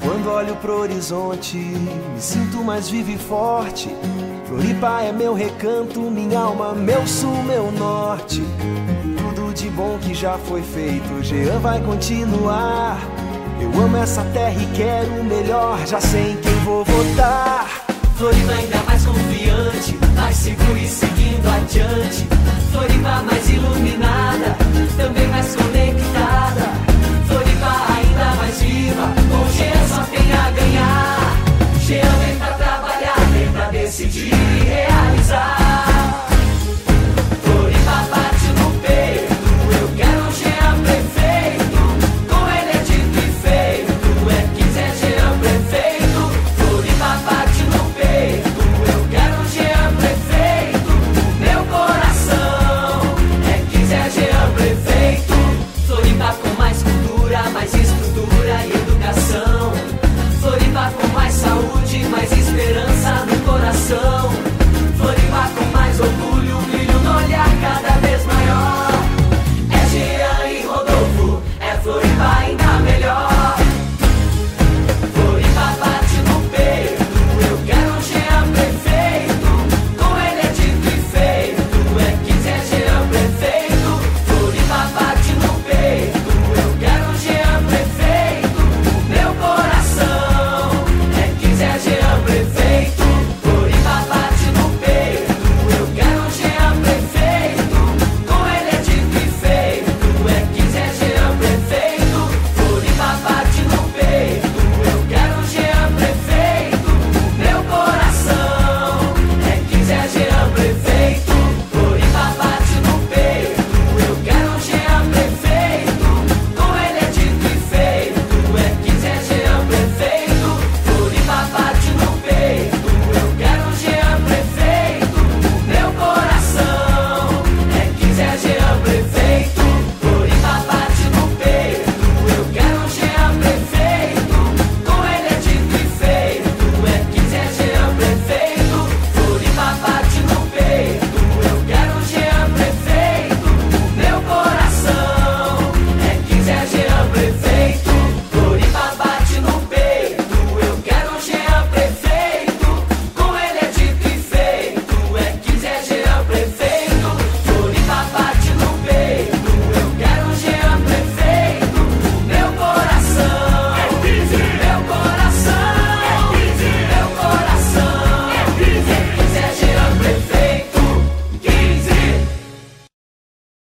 Quando olho pro horizonte, me sinto mais vivo e forte. Floripa é meu recanto, minha alma, meu sul, meu norte. Tudo de bom que já foi feito, Jean vai continuar. Eu amo essa terra e quero o melhor, já sei em quem vou votar. Floripa ainda mais confiante, mais seguro e seguindo adiante. Floripa mais iluminada, também mais conectada.